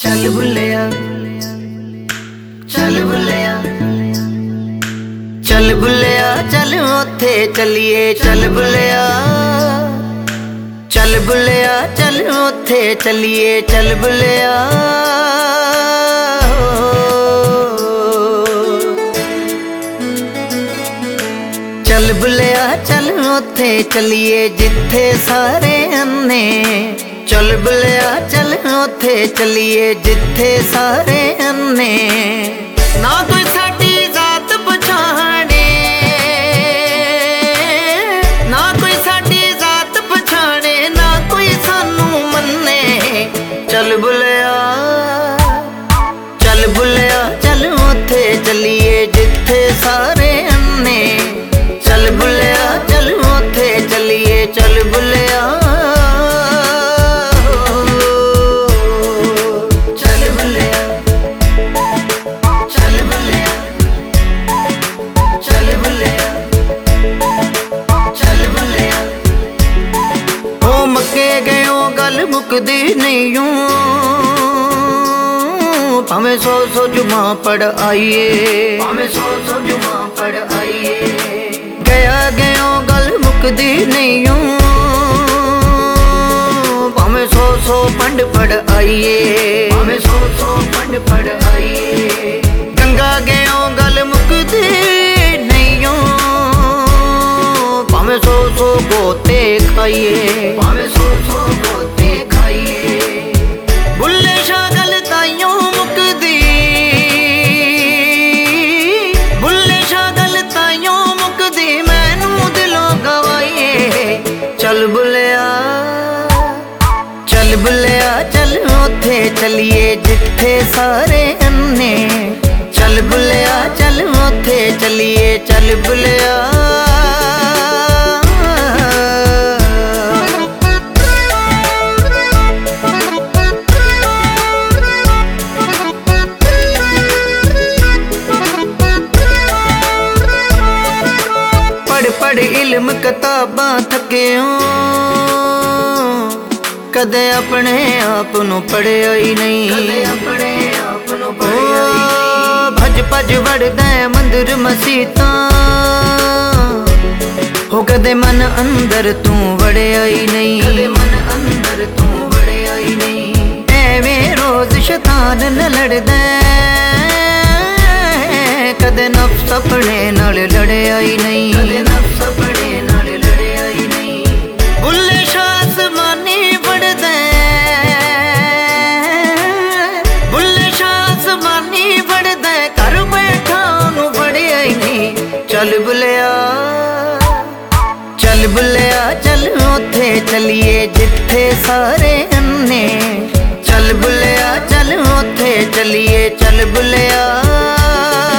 चल बुल्लिया चल बुल्लिया चल बुल्लिया चल उत्थे चलिए चल बुल्लिया चल बुल्लिया चल उत्थे चलिए चल बुल्लिया चल बुल्लिया चल उत्थे चलिए जिथे सारे अन्ने चल बुल्लिया चल उत्थे चलिए जिथे सारे अन्ने ना कोई साडी जात पछाणे ना कोई साडी जात पछाणे ना कोई सानू मन्ने चल बुल्लिया चल उत्थे चलिए जिथे सारे अन्ने चल बुल्लिया चल उत्थे चलिए चल बुल्लिया मुकदी नहीं भावें सौ जुमा पढ़ आइए गया गयो गल मुकदी नहीं भावें सौ पंड पढ़ आइए गंगा गयो गल मुकदी नहीं भावें सौ गोते खाइए बुल्ले शाह गल ताइयों मुकदी बुल्ले शाह गल ताइयों मुकदी मैनू दिलों गवाइए चल बुल्लिया चल उत्थे चलिए जिथे सारे अन्ने चल बुल्लिया चल उत्थे चलिए चल बुल्लिया पढ़ इल्म किताबां थके कदे अपने आप नू पढ़िया ही नहीं भज भज वड़दा मंदिर मसीता हो कदे मन अंदर तू वड़िया ही नहीं एवें रोज शैतान न लड़दा कदे नफ्स अपने नाल लड़िया ही नहीं बुल्ले शाह आसमानी पढ़दा बुल्ले शाह आसमानी पढ़दा घर बैठा नू पढ़िया ही नहीं चल बुल्लिया चल उत्थे चलिए जिथे सारे अन्ने चल बुल्लिया चल उत्थे चलिए चल बुल्लिया